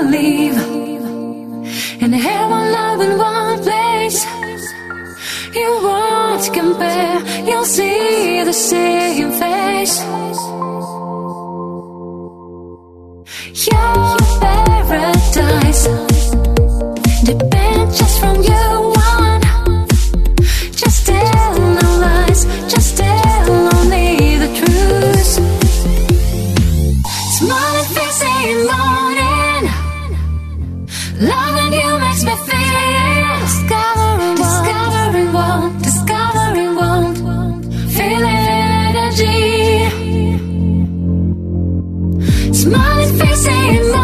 believe in heaven, love in one place. You won't compare, you'll see the same face. Your paradise depends just from you. One, just tell no lies, just tell only the truth. Smiling face in morning, loving you makes me feel discovering one, feeling energy. Smiling face in morning.